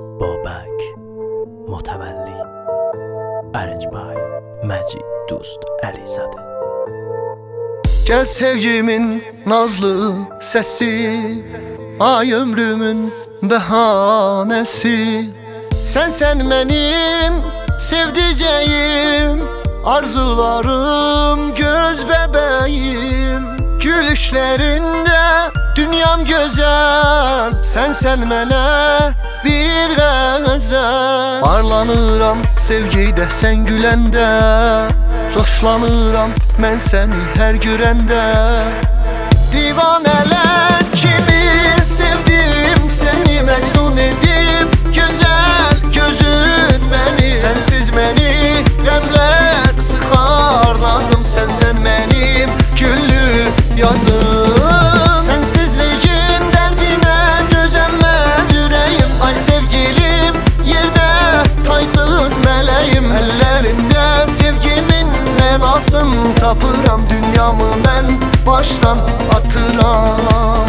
Babək Mütəvəlli Ərincbay Məcid Dost Əlizadə. Gəl sevgimin nazlı səsi, ay ömrümün bəhanəsi. Sən mənim sevdicəyim, arzularım, göz bəbəyim. Gülüşlərində dünyam gözəl, sən mənə bir qəzəl. Parlanıram sevgidə sən güləndə, coşlanıram mən səni hər görəndə. Divanələr kimi sevdim səni, məcnun edib gözəl gözün məni. Sənsiz məni qəmlər sıxar nazım, sən mənim güllü yazım. Sənsizliyin dərdinə dözənməz ürəyim, ay sevgilim, yerdə taysız mələyim. Əllərində sevgimin məlasını tapıram, dünyamı mən başdan atıram.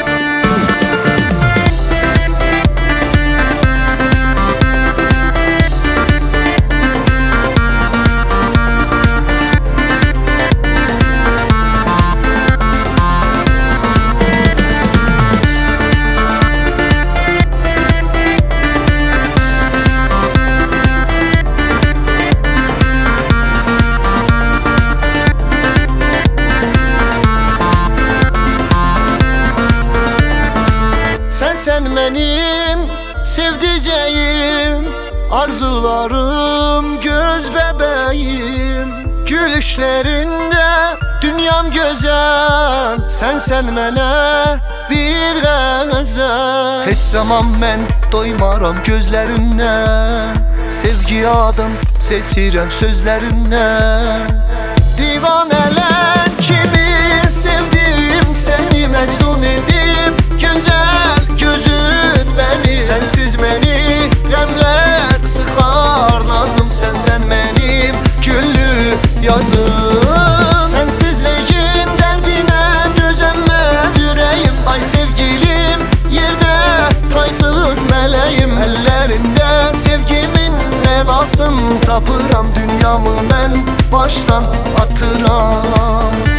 Sən mənim sevdicəyim, arzularım, göz bəbəyim. Gülüşlərində dünyam gözəl, sən mənə bir qəzəl. Heç zaman mən doymaram gözlərindən, sevgi adın seçirəm sözlərindən. Divanələr kimi sevdim səni, məcnun edib gözəl gözün məni. Sənsiz məni qəmlər sıxar nazım, sən mənim güllü yazım. Sənsizliyin dərdinə dözənməz ürəyim, ay sevgilim, yerdə taysız mələyim. Əllərində sevgimin məlasını tapıram, dünyamı mən başdan atıram.